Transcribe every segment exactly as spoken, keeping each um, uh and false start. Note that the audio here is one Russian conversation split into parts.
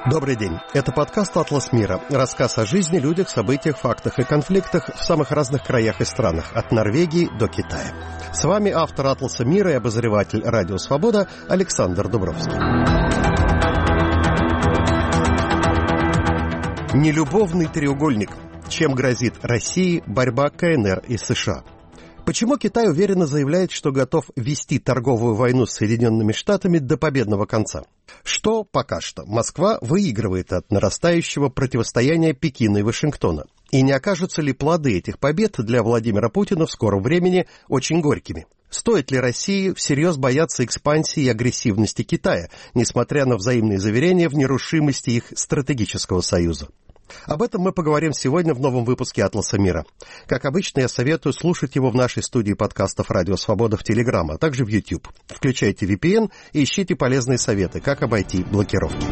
Добрый день. Это подкаст «Атлас мира». Рассказ о жизни, людях, событиях, фактах и конфликтах в самых разных краях и странах, от Норвегии до Китая. С вами автор «Атласа мира» и обозреватель «Радио Свобода» Александр Дубровский. Нелюбовный треугольник. Чем грозит России борьба ка эн эр и США? Почему Китай уверенно заявляет, что готов вести торговую войну с Соединенными Штатами до победного конца? Что пока что Москва выигрывает от нарастающего противостояния Пекина и Вашингтона? И не окажутся ли плоды этих побед для Владимира Путина в скором времени очень горькими? Стоит ли России всерьез бояться экспансии и агрессивности Китая, несмотря на взаимные заверения в нерушимости их стратегического союза? Об этом мы поговорим сегодня в новом выпуске «Атласа мира». Как обычно, я советую слушать его в нашей студии подкастов «Радио Свобода» в Телеграм, а также в YouTube. Включайте ви пи эн и ищите полезные советы, как обойти блокировки.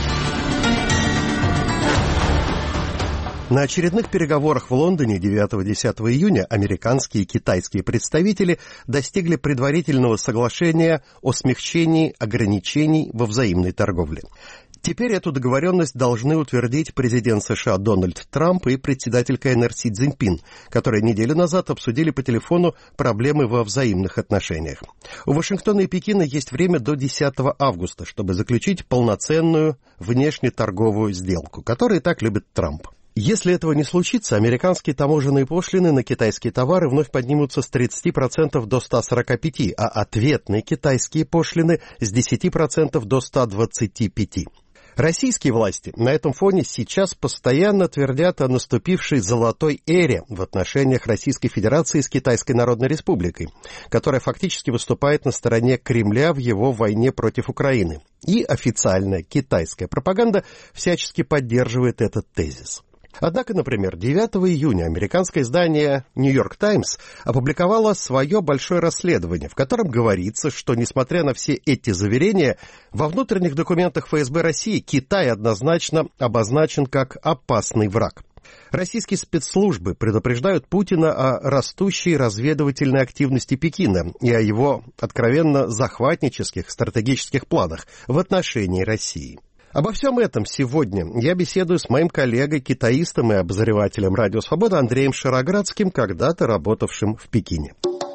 На очередных переговорах в Лондоне девятого-десятого июня американские и китайские представители достигли предварительного соглашения о смягчении ограничений во взаимной торговле. Теперь эту договоренность должны утвердить президент США Дональд Трамп и председатель ка эн эр Си Цзиньпин, которые неделю назад обсудили по телефону проблемы во взаимных отношениях. У Вашингтона и Пекина есть время до десятого августа, чтобы заключить полноценную внешнеторговую сделку, которую так любит Трамп. Если этого не случится, американские таможенные пошлины на китайские товары вновь поднимутся с тридцати процентов до ста сорока пяти процентов, а ответные китайские пошлины с десяти процентов до ста двадцати пяти процентов. Российские власти на этом фоне сейчас постоянно твердят о наступившей золотой эре в отношениях Российской Федерации с Китайской Народной Республикой, которая фактически выступает на стороне Кремля в его войне против Украины. И официальная китайская пропаганда всячески поддерживает этот тезис. Однако, например, девятого июня американское издание «Нью-Йорк Таймс» опубликовало свое большое расследование, в котором говорится, что, несмотря на все эти заверения, во внутренних документах эф эс бэ России Китай однозначно обозначен как опасный враг. Российские спецслужбы предупреждают Путина о растущей разведывательной активности Пекина и о его откровенно захватнических стратегических планах в отношении России. Обо всем этом сегодня я беседую с моим коллегой, китаистом и обозревателем «Радио Свобода» Андреем Шароградским, когда-то работавшим в Пекине.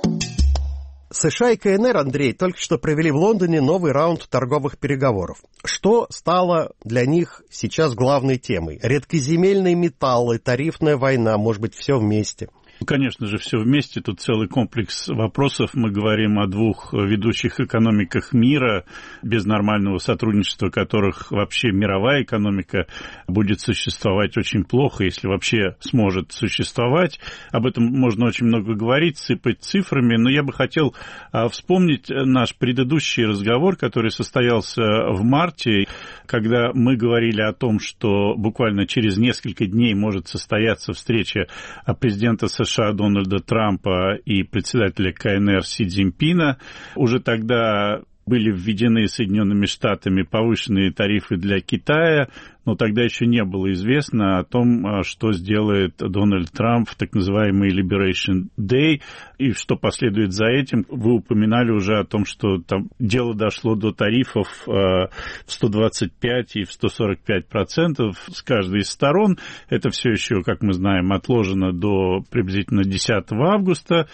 США и ка эн эр, Андрей, только что провели в Лондоне новый раунд торговых переговоров. Что стало для них сейчас главной темой? Редкоземельные металлы, тарифная война, может быть, все вместе? Конечно же, все вместе. Тут целый комплекс вопросов. Мы говорим о двух ведущих экономиках мира, без нормального сотрудничества которых вообще мировая экономика будет существовать очень плохо, если вообще сможет существовать. Об этом можно очень много говорить, сыпать цифрами, но я бы хотел вспомнить наш предыдущий разговор, который состоялся в марте, когда мы говорили о том, что буквально через несколько дней может состояться встреча президента США США Дональда Трампа и председателя ка эн эр Си Цзиньпина. Уже тогда были введены Соединенными Штатами повышенные тарифы для Китая, но тогда еще не было известно о том, что сделает Дональд Трамп в так называемый Liberation Day, и что последует за этим. Вы упоминали уже о том, что там дело дошло до тарифов в сто двадцать пять и в сто сорок пять процентов с каждой из сторон. Это все еще, как мы знаем, отложено до приблизительно десятого августа,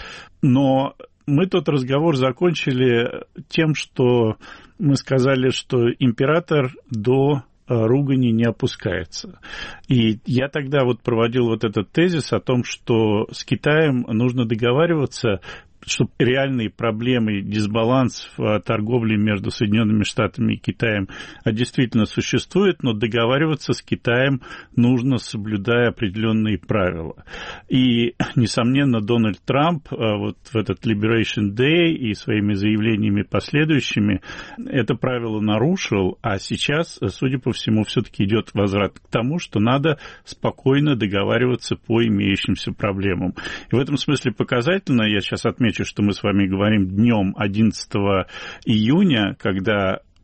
но мы тот разговор закончили тем, что мы сказали, что император до ругани не опускается. И я тогда вот проводил вот этот тезис о том, что с Китаем нужно договариваться, что реальные проблемы, дисбаланс в торговле между Соединенными Штатами и Китаем действительно существует, но договариваться с Китаем нужно, соблюдая определенные правила. И, несомненно, Дональд Трамп вот в этот Liberation Day и своими заявлениями последующими это правило нарушил, а сейчас, судя по всему, все-таки идет возврат к тому, что надо спокойно договариваться по имеющимся проблемам. И в этом смысле показательно, я сейчас отмечу, что мы с вами говорим днем одиннадцатого июня, когда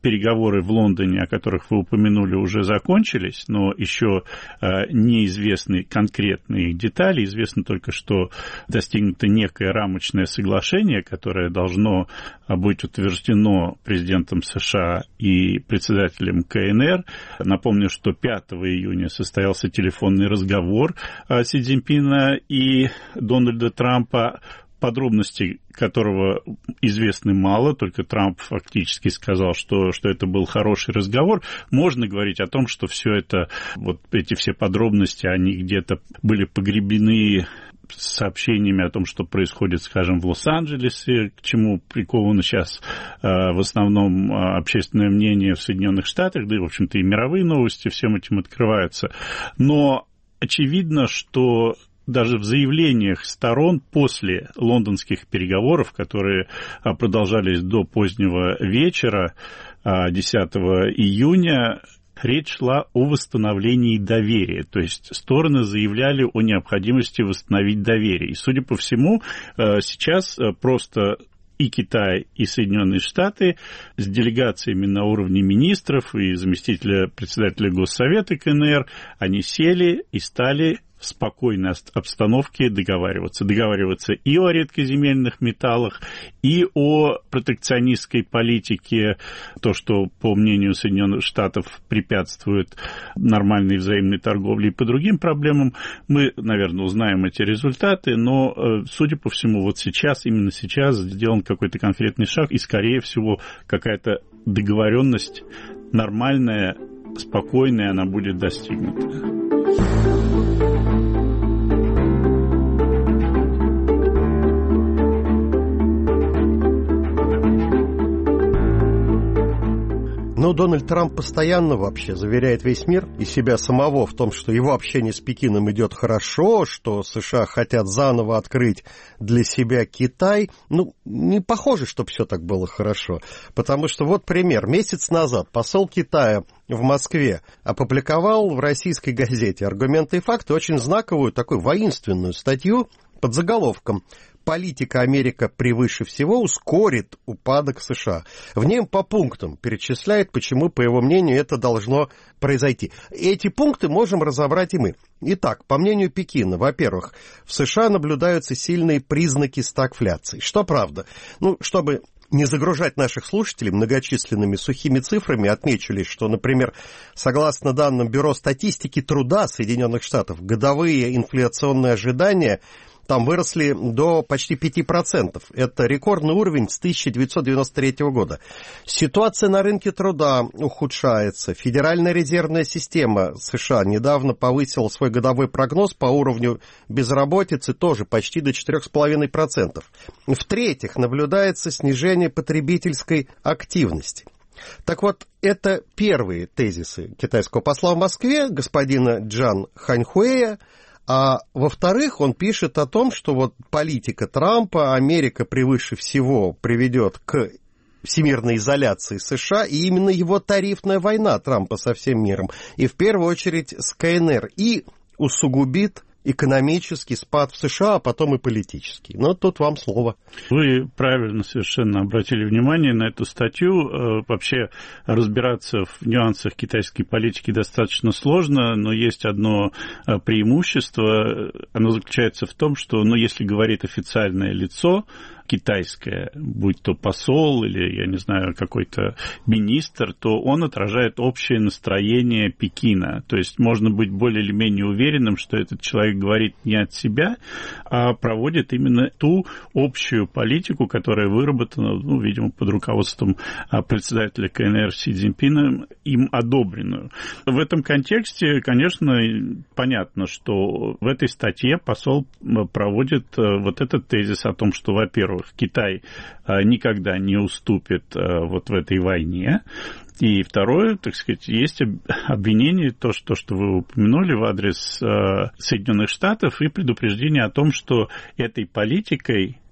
переговоры в Лондоне, о которых вы упомянули, уже закончились, но еще неизвестны конкретные детали. Известно только, что достигнуто некое рамочное соглашение, которое должно быть утверждено президентом США и председателем КНР. Напомню, что пятого июня состоялся телефонный разговор Си Цзиньпина и Дональда Трампа, подробностей которого известны мало, только Трамп фактически сказал, что, что это был хороший разговор. Можно говорить о том, что все это, вот эти все подробности, они где-то были погребены сообщениями о том, что происходит, скажем, в Лос-Анджелесе, к чему приковано сейчас э, в основном э, общественное мнение в Соединенных Штатах, да и, в общем-то, и мировые новости всем этим открываются. Но очевидно, что даже в заявлениях сторон после лондонских переговоров, которые продолжались до позднего вечера десятого июня, речь шла о восстановлении доверия. То есть стороны заявляли о необходимости восстановить доверие. И, судя по всему, сейчас просто и Китай, и Соединенные Штаты с делегациями на уровне министров и заместителя председателя Госсовета КНР, они сели и стали в спокойной обстановке договариваться. Договариваться и о редкоземельных металлах, и о протекционистской политике, то, что, по мнению Соединенных Штатов, препятствует нормальной взаимной торговле, и по другим проблемам. Мы, наверное, узнаем эти результаты, но, судя по всему, вот сейчас, именно сейчас сделан какой-то конкретный шаг, и, скорее всего, какая-то договоренность нормальная, спокойная, она будет достигнута. Но Дональд Трамп постоянно вообще заверяет весь мир и себя самого в том, что его общение с Пекином идет хорошо, что США хотят заново открыть для себя Китай. Ну, не похоже, что все так было хорошо. Потому что вот пример. Месяц назад посол Китая в Москве опубликовал в российской газете «Аргументы и факты» очень знаковую, такую воинственную статью под заголовком «Политика Америка превыше всего ускорит упадок США». В ней по пунктам перечисляет, почему, по его мнению, это должно произойти. Эти пункты можем разобрать и мы. Итак, по мнению Пекина, во-первых, в США наблюдаются сильные признаки стагфляции. Что правда? Ну, чтобы не загружать наших слушателей многочисленными сухими цифрами, отмечу лишь, что, например, согласно данным Бюро статистики труда Соединенных Штатов, годовые инфляционные ожидания там выросли до почти пяти процентов. Это рекордный уровень с тысяча девятьсот девяносто третьего года. Ситуация на рынке труда ухудшается. Федеральная резервная система США недавно повысила свой годовой прогноз по уровню безработицы тоже почти до четырех с половиной процентов. В-третьих, наблюдается снижение потребительской активности. Так вот, это первые тезисы китайского посла в Москве, господина Джан Ханьхуэя. А во-вторых, он пишет о том, что вот политика Трампа, Америка превыше всего приведет к всемирной изоляции США, и именно его тарифная война Трампа со всем миром, и в первую очередь с КНР, и усугубит экономический спад в США, а потом и политический. Но тут вам слово. Вы правильно совершенно обратили внимание на эту статью. Вообще разбираться в нюансах китайской политики достаточно сложно, но есть одно преимущество. Оно заключается в том, что, ну, если говорит официальное лицо китайское, будь то посол или, я не знаю, какой-то министр, то он отражает общее настроение Пекина. То есть можно быть более или менее уверенным, что этот человек говорит не от себя, а проводит именно ту общую политику, которая выработана, ну, видимо, под руководством председателя КНР Си Цзиньпина, им одобренную. В этом контексте, конечно, понятно, что в этой статье посол проводит вот этот тезис о том, что, во-первых, Китай никогда не уступит вот в этой войне. И второе, так сказать, есть обвинение, то, что, что вы упомянули в адрес Соединенных Штатов, и предупреждение о том, что этой политикой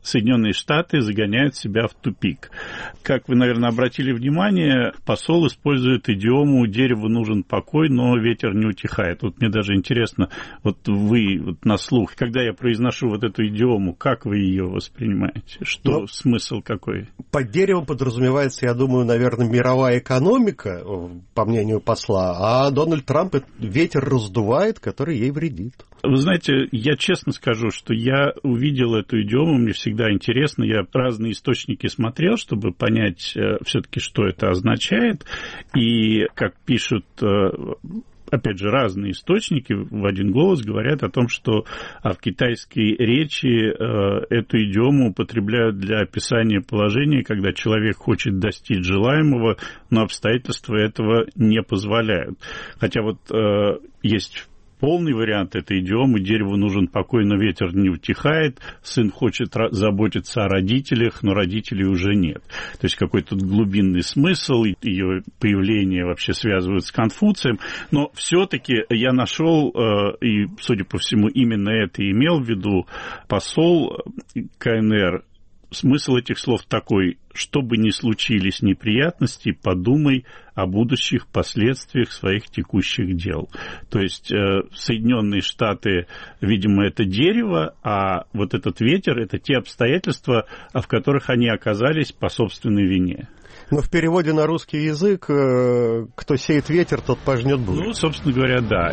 Соединенные Штаты загоняют себя в тупик. Как вы, наверное, обратили внимание, посол использует идиому «дереву нужен покой, но ветер не утихает». Вот мне даже интересно, вот вы вот на слух, когда я произношу вот эту идиому, как вы ее воспринимаете? Что, ну, смысл какой? Под деревом подразумевается, я думаю, наверное, мировая экономика, по мнению посла, а Дональд Трамп ветер раздувает, который ей вредит. Вы знаете, я честно скажу, что я увидел эту идиому, мне всегда интересно, я разные источники смотрел, чтобы понять все-таки, что это означает, и, как пишут, опять же, разные источники в один голос говорят о том, что в китайской речи эту идиому употребляют для описания положения, когда человек хочет достичь желаемого, но обстоятельства этого не позволяют. Хотя вот есть полный вариант этой идиомы: дереву нужен покой, но ветер не утихает, сын хочет заботиться о родителях, но родителей уже нет. То есть какой-то глубинный смысл, ее появление вообще связывают с Конфуцием, но все-таки я нашел, и, судя по всему, именно это и имел в виду посол КНР. Смысл этих слов такой: что бы ни случились неприятности, подумай о будущих последствиях своих текущих дел. То есть э, Соединенные Штаты, видимо, это дерево, а вот этот ветер — это те обстоятельства, в которых они оказались по собственной вине. Но в переводе на русский язык э, кто сеет ветер, тот пожнет бурю. Ну, собственно говоря, да.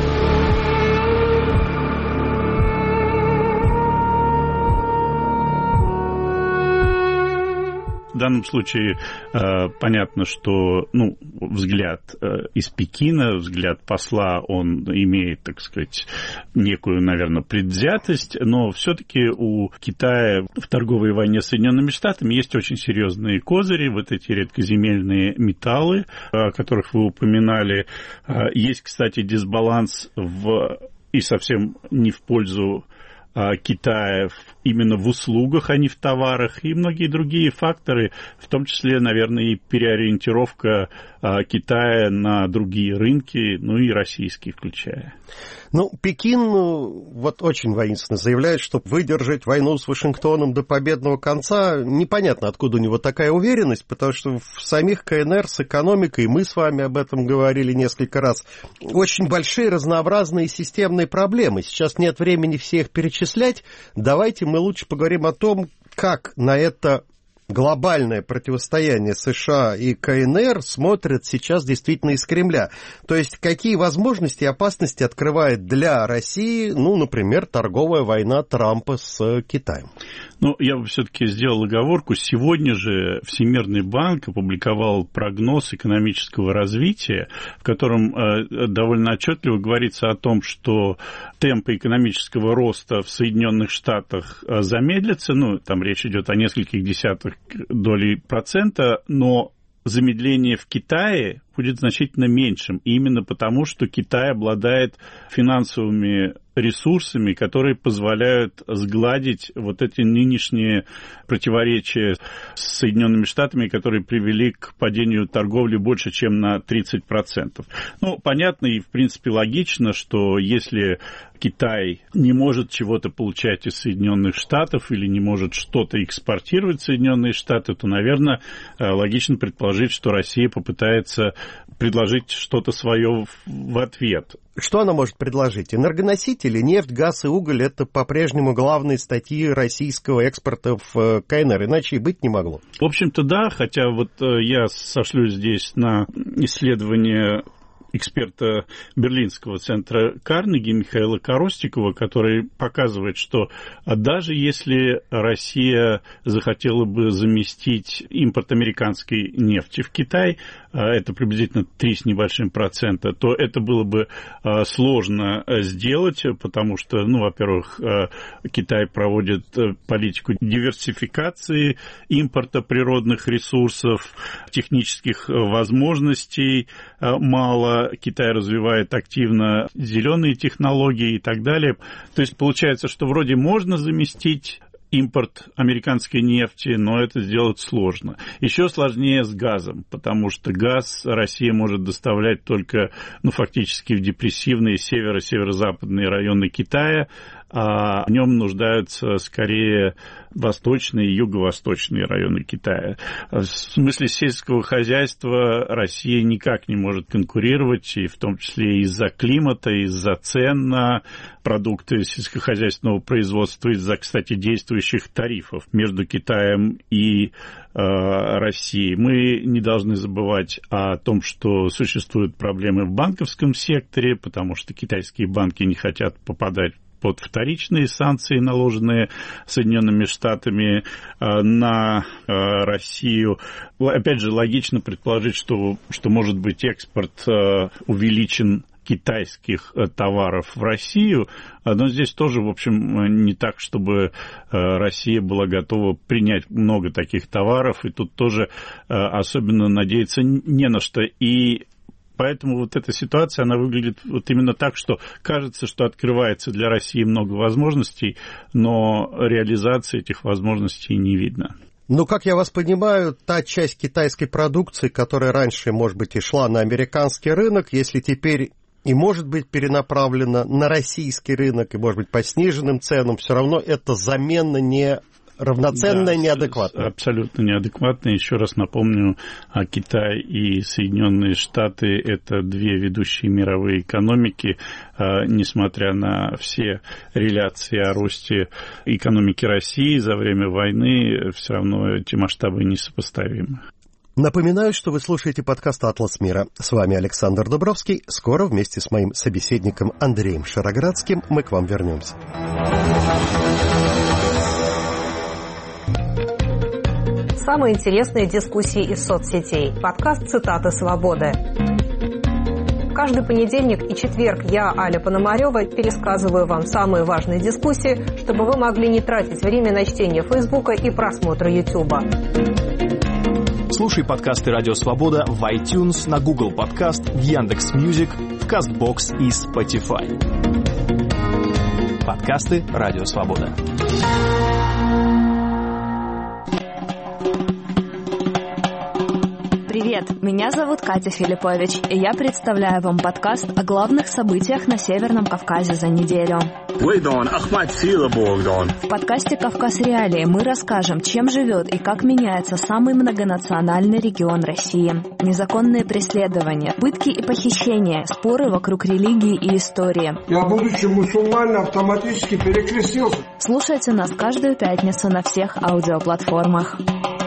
В данном случае э, понятно, что ну, взгляд э, из Пекина, взгляд посла, он имеет, так сказать, некую, наверное, предвзятость, но все-таки у Китая в торговой войне с Соединенными Штатами есть очень серьезные козыри, вот эти редкоземельные металлы, о которых вы упоминали. Э, есть, кстати, дисбаланс в, и совсем не в пользу Китая именно в услугах, а не в товарах, и многие другие факторы, в том числе, наверное, и переориентировка Китая на другие рынки, ну и российские включая. Ну, Пекин вот очень воинственно заявляет, что выдержать войну с Вашингтоном до победного конца, непонятно, откуда у него такая уверенность, потому что в самих КНР с экономикой, мы с вами об этом говорили несколько раз, очень большие разнообразные системные проблемы. Сейчас нет времени все их перечислять. Давайте мы лучше поговорим о том, как на это глобальное противостояние США и КНР смотрят сейчас действительно из Кремля. То есть какие возможности и опасности открывает для России, ну, например, торговая война Трампа с Китаем? Ну, я бы все-таки сделал оговорку. Сегодня же Всемирный банк опубликовал прогноз экономического развития, в котором э, довольно отчетливо говорится о том, что темпы экономического роста в Соединенных Штатах э, замедлятся. Ну, там речь идет о нескольких десятых долей процента, но замедление в Китае будет значительно меньшим. И именно потому, что Китай обладает финансовыми ресурсами, которые позволяют сгладить вот эти нынешние противоречия с Соединенными Штатами, которые привели к падению торговли больше, чем на тридцать процентов. Ну, понятно и, в принципе, логично, что если Китай не может чего-то получать из Соединенных Штатов или не может что-то экспортировать в Соединенные Штаты, то, наверное, логично предположить, что Россия попытается предложить что-то свое в ответ. Что она может предложить? Энергоносители, нефть, газ и уголь – это по-прежнему главные статьи российского экспорта в КНР, иначе и быть не могло. В общем-то, да, хотя вот я сошлюсь здесь на исследование эксперта Берлинского центра Карнеги Михаила Коростикова, который показывает, что даже если Россия захотела бы заместить импорт американской нефти в Китай, это приблизительно три с небольшим процента, то это было бы сложно сделать, потому что, ну, во-первых, Китай проводит политику диверсификации импорта природных ресурсов, технических возможностей мало, Китай развивает активно зеленые технологии и так далее. То есть получается, что вроде можно заместить импорт американской нефти, но это сделать сложно. Еще сложнее с газом, потому что газ Россия может доставлять только, ну, фактически в депрессивные северо-северо-западные районы Китая, а в нем нуждаются скорее восточные и юго-восточные районы Китая. В смысле сельского хозяйства Россия никак не может конкурировать, и в том числе из-за климата, из-за цен на продукты сельскохозяйственного производства, из-за, кстати, действующих тарифов между Китаем и э, Россией. Мы не должны забывать о том, что существуют проблемы в банковском секторе, потому что китайские банки не хотят попадать под вторичные санкции, наложенные Соединенными Штатами на Россию. Опять же, логично предположить, что, что может быть экспорт увеличен китайских товаров в Россию, но здесь тоже, в общем, не так, чтобы Россия была готова принять много таких товаров, и тут тоже особенно надеяться не на что. И поэтому вот эта ситуация, она выглядит вот именно так, что кажется, что открывается для России много возможностей, но реализации этих возможностей не видно. Ну, как я вас понимаю, та часть китайской продукции, которая раньше, может быть, и шла на американский рынок, если теперь и может быть перенаправлена на российский рынок, и, может быть, по сниженным ценам, все равно это замена не равноценная, да, неадекватная. Абсолютно неадекватная. Еще раз напомню, Китай и Соединенные Штаты – это две ведущие мировые экономики. Несмотря на все реляции о росте экономики России за время войны, все равно эти масштабы несопоставимы. Напоминаю, что вы слушаете подкаст «Атлас мира». С вами Александр Дубровский. Скоро вместе с моим собеседником Андреем Шароградским мы к вам вернемся. Самые интересные дискуссии из соцсетей. Подкаст «Цитаты свободы». Каждый понедельник и четверг я, Аля Пономарева, пересказываю вам самые важные дискуссии, чтобы вы могли не тратить время на чтение Фейсбука и просмотра Ютуба. Слушай подкасты «Радио Свобода» в iTunes, на Google Подкаст, в Яндекс.Мьюзик, в Кастбокс и Spotify. Подкасты «Радио Свобода». Привет, меня зовут Катя Филиппович, и я представляю вам подкаст о главных событиях на Северном Кавказе за неделю. В подкасте «Кавказ Реалии» мы расскажем, чем живет и как меняется самый многонациональный регион России. Незаконные преследования, пытки и похищения, споры вокруг религии и истории. Я, будучи мусульманином, автоматически перекрестился. Слушайте нас каждую пятницу на всех аудиоплатформах.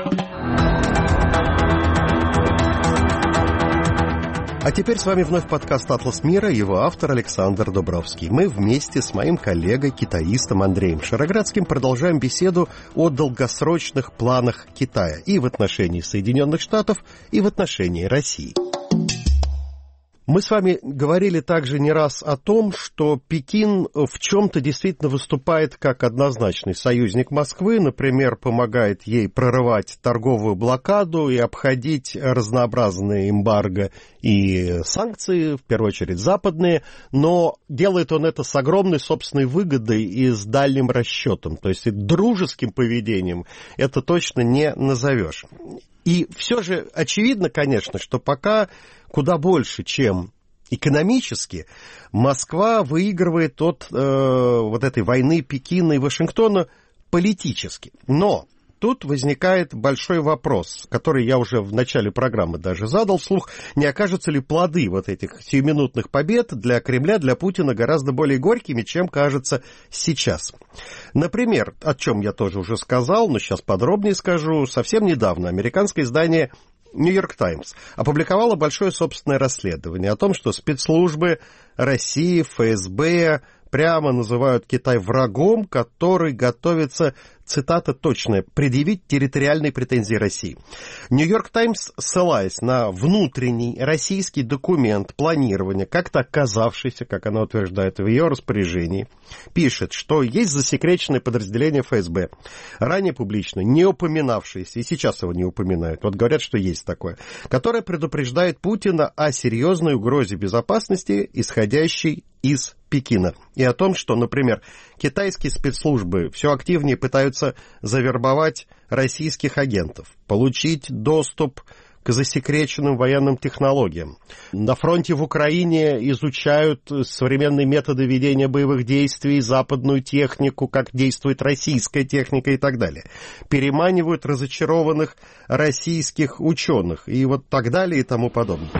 А теперь с вами вновь подкаст «Атлас мира», его автор Александр Дубровский. Мы вместе с моим коллегой, китаистом Андреем Шароградским продолжаем беседу о долгосрочных планах Китая и в отношении Соединенных Штатов, и в отношении России. Мы с вами говорили также не раз о том, что Пекин в чем-то действительно выступает как однозначный союзник Москвы, например, помогает ей прорывать торговую блокаду и обходить разнообразные эмбарго и санкции, в первую очередь западные, но делает он это с огромной собственной выгодой и с дальним расчетом, то есть дружеским поведением это точно не назовешь. И все же очевидно, конечно, что пока куда больше, чем экономически, Москва выигрывает от э, вот этой войны Пекина и Вашингтона политически. Но тут возникает большой вопрос, который я уже в начале программы даже задал вслух. Не окажутся ли плоды вот этих сиюминутных побед для Кремля, для Путина гораздо более горькими, чем кажется сейчас? Например, о чем я тоже уже сказал, но сейчас подробнее скажу. Совсем недавно американское издание «Нью-Йорк Таймс» опубликовало большое собственное расследование о том, что спецслужбы России, эф эс бэ прямо называют Китай врагом, который готовится, цитата точная, предъявить территориальные претензии России. Нью-Йорк Таймс, ссылаясь на внутренний российский документ планирования, как-то оказавшийся, как она утверждает, в ее распоряжении, пишет, что есть засекреченное подразделение эф эс бэ, ранее публично не упоминавшееся, и сейчас его не упоминают, вот говорят, что есть такое, которое предупреждает Путина о серьезной угрозе безопасности, исходящей из Пекина, и о том, что, например, китайские спецслужбы все активнее пытаются завербовать российских агентов, получить доступ к засекреченным военным технологиям. На фронте в Украине изучают современные методы ведения боевых действий, западную технику, как действует российская техника и так далее. Переманивают разочарованных российских ученых и вот так далее и тому подобное.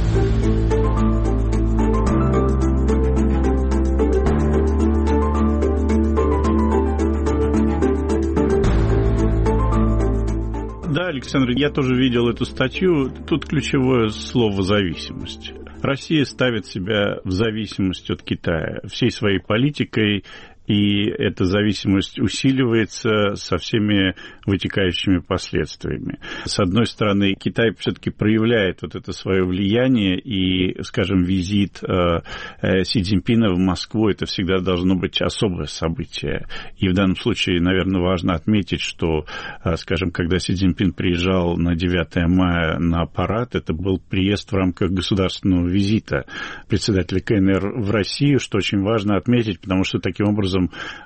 Да, Александр, я тоже видел эту статью. Тут ключевое слово «зависимость». Россия ставит себя в зависимость от Китая всей своей политикой, и эта зависимость усиливается со всеми вытекающими последствиями. С одной стороны, Китай все-таки проявляет вот это свое влияние, и, скажем, визит э, Си Цзиньпина в Москву – это всегда должно быть особое событие. И в данном случае, наверное, важно отметить, что, э, скажем, когда Си Цзиньпин приезжал на девятое мая на парад, это был приезд в рамках государственного визита председателя ка эн эр в Россию, что очень важно отметить, потому что таким образом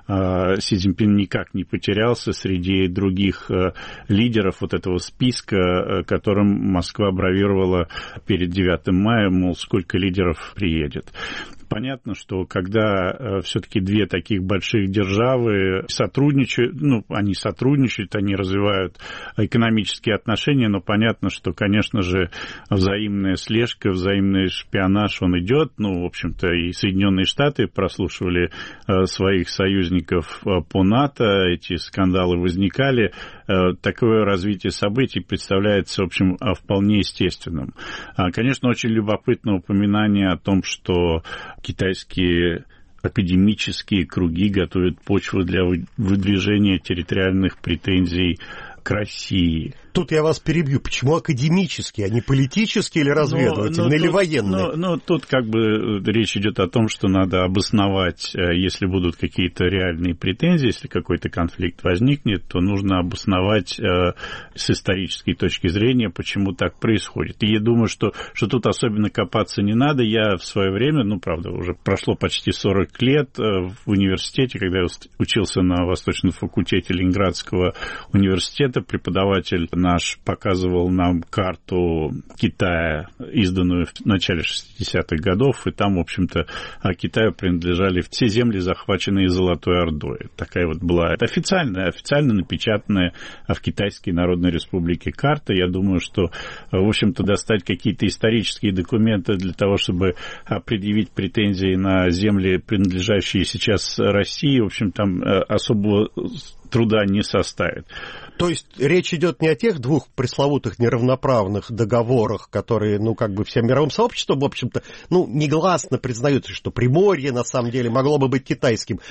Си Цзиньпин никак не потерялся среди других лидеров вот этого списка, которым Москва бравировала перед девятым мая, мол, сколько лидеров приедет. Понятно, что когда э, все-таки две таких больших державы сотрудничают, ну, они сотрудничают, они развивают экономические отношения, но понятно, что, конечно же, взаимная слежка, взаимный шпионаж, он идет. Ну, в общем-то, и Соединенные Штаты прослушивали э, своих союзников э, по НАТО, эти скандалы возникали. Э, такое развитие событий представляется, в общем, вполне естественным. А, конечно, очень любопытно упоминание о том, что китайские академические круги готовят почву для выдвижения территориальных претензий к России. Тут я вас перебью. Почему академические, а не политические или разведывательные, но, но или тут, военные? Ну, ну, тут как бы речь идет о том, что надо обосновать, если будут какие-то реальные претензии, если какой-то конфликт возникнет, то нужно обосновать э, с исторической точки зрения, почему так происходит. И я думаю, что, что тут особенно копаться не надо. Я в свое время, ну, правда, уже прошло почти сорок лет э, в университете, когда я учился на Восточном факультете Ленинградского университета, преподаватель наш показывал нам карту Китая, изданную в начале шестидесятых годов, и там, в общем-то, Китаю принадлежали все земли, захваченные Золотой Ордой. Такая вот была это официальная, официально напечатанная в Китайской Народной Республике карта. Я думаю, что, в общем-то, достать какие-то исторические документы для того, чтобы предъявить претензии на земли, принадлежащие сейчас России, в общем, там особого труда не составит. То есть речь идет не о тех двух пресловутых неравноправных договорах, которые, ну, как бы всем мировым сообществом, в общем-то, ну, негласно признаются, что Приморье, на самом деле, могло бы быть китайским,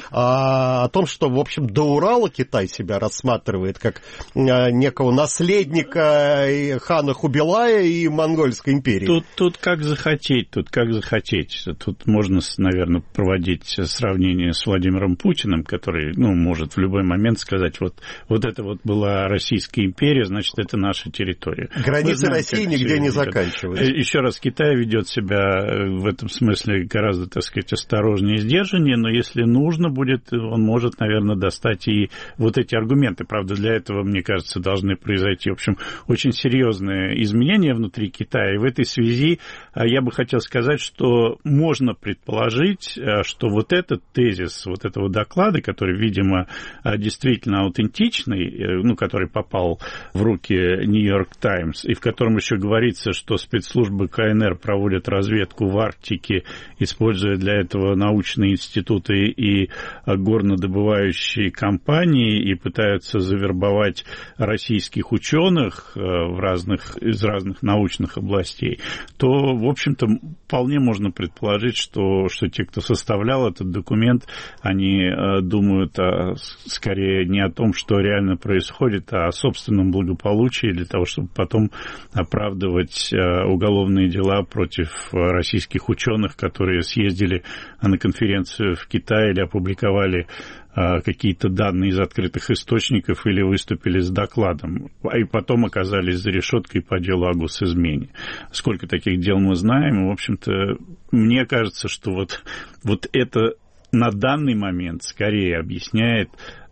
а о том, что, в общем, до Урала Китай себя рассматривает как некого наследника хана Хубилая и Монгольской империи. Тут, тут как захотеть, тут как захотеть. Тут можно, наверное, проводить сравнение с Владимиром Путиным, который, ну, может в любой момент сказать, вот, вот это вот была Российская империя, значит, это наша территория. Границы знаем, России нигде не заканчиваются. Еще раз, Китай ведет себя в этом смысле гораздо, так сказать, осторожнее и сдержаннее, но если нужно будет, он может, наверное, достать и вот эти аргументы. Правда, для этого, мне кажется, должны произойти, в общем, очень серьезные изменения внутри Китая. И в этой связи я бы хотел сказать, что можно предположить, что вот этот тезис вот этого доклада, который, видимо, действительно аутентичный, ну, который попал в руки Нью-Йорк Таймс, и в котором еще говорится, что спецслужбы ка эн эр проводят разведку в Арктике, используя для этого научные институты и горнодобывающие компании, и пытаются завербовать российских ученых в разных, из разных научных областей, то, в общем-то, вполне можно предположить, что, что те, кто составлял этот документ, они думают о, скорее не о том, что реально происходит, а о собственном благополучии для того, чтобы потом оправдывать уголовные дела против российских ученых, которые съездили на конференцию в Китае или опубликовали какие-то данные из открытых источников или выступили с докладом, и потом оказались за решеткой по делу о госизмене. Сколько таких дел мы знаем, и, в общем-то, мне кажется, что вот, вот это на данный момент скорее объясняет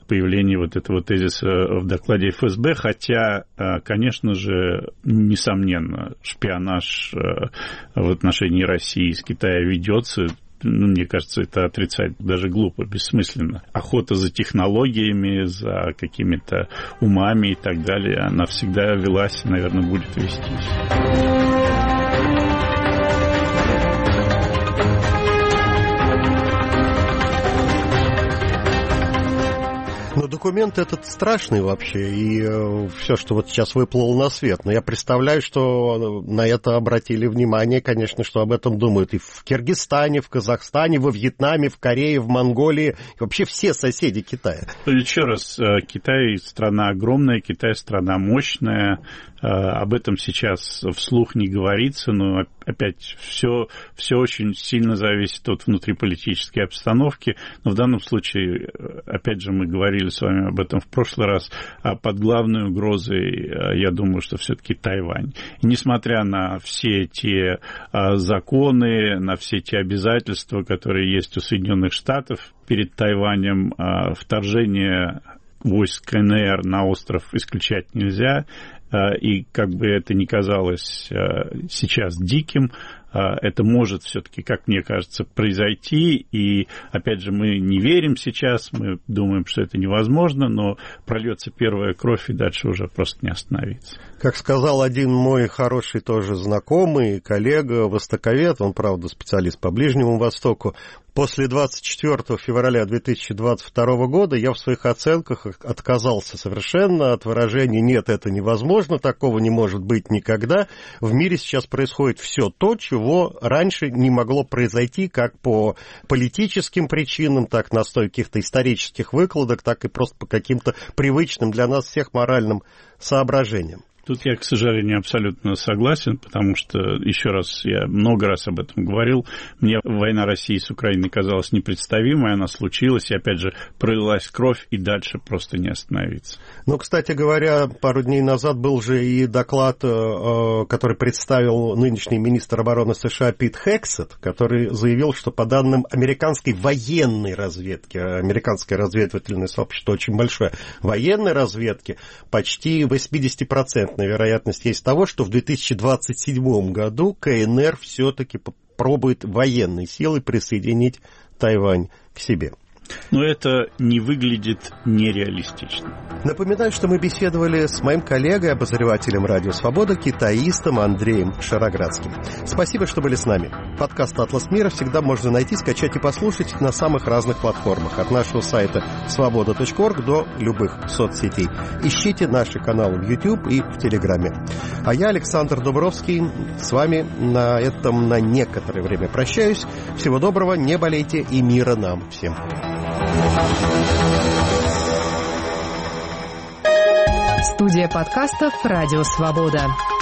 появления вот этого тезиса в докладе эф эс бэ, хотя, конечно же, несомненно, шпионаж в отношении России из Китая ведется. Ну, мне кажется, это отрицать даже глупо, бессмысленно. Охота за технологиями, за какими-то умами и так далее, она всегда велась и, наверное, будет вестись. Но документ этот страшный вообще, и э, все, что вот сейчас выплыло на свет. Но я представляю, что на это обратили внимание, конечно, что об этом думают и в Киргизстане, в Казахстане, во Вьетнаме, в Корее, в Монголии, и вообще все соседи Китая. Еще раз, Китай страна огромная, Китай страна мощная. Об этом сейчас вслух не говорится, но опять все, все очень сильно зависит от внутриполитической обстановки. Но в данном случае, опять же, мы говорили с вами об этом в прошлый раз, под главной угрозой, я думаю, что все-таки Тайвань. И несмотря на все те законы, на все те обязательства, которые есть у Соединенных Штатов перед Тайванем, вторжение войск ка эн эр на остров исключать нельзя. И как бы это ни казалось сейчас диким, это может все-таки, как мне кажется, произойти. И, опять же, мы не верим сейчас, мы думаем, что это невозможно, но прольется первая кровь, и дальше уже просто не остановиться. Как сказал один мой хороший тоже знакомый, коллега, востоковед, он, правда, специалист по Ближнему Востоку, после двадцать четвёртого февраля две тысячи двадцать второго года я в своих оценках отказался совершенно от выражения «нет, это невозможно, такого не может быть никогда». В мире сейчас происходит все то, чего раньше не могло произойти как по политическим причинам, так на основе каких-то исторических выкладок, так и просто по каким-то привычным для нас всех моральным соображениям. Тут я, к сожалению, абсолютно согласен, потому что, еще раз, я много раз об этом говорил, мне война России с Украиной казалась непредставимой, она случилась, и, опять же, пролилась кровь, и дальше просто не остановиться. Ну, кстати говоря, пару дней назад был же и доклад, который представил нынешний министр обороны США Пит Хексет, который заявил, что по данным американской военной разведки, американское разведывательное сообщество очень большое, военной разведки, почти восемьдесят процентов вероятность есть того, что в две тысячи двадцать седьмом году ка эн эр все-таки попробует военной силой присоединить Тайвань к себе. Но это не выглядит нереалистично. Напоминаю, что мы беседовали с моим коллегой, обозревателем «Радио Свобода», китаистом Андреем Шароградским. Спасибо, что были с нами. Подкаст «Атлас мира» всегда можно найти, скачать и послушать на самых разных платформах. От нашего сайта свобода точка орг до любых соцсетей. Ищите наши каналы в YouTube и в Телеграме. А я, Александр Дубровский, с вами на этом на некоторое время прощаюсь. Всего доброго, не болейте и мира нам всем. Студия подкастов «Радио Свобода».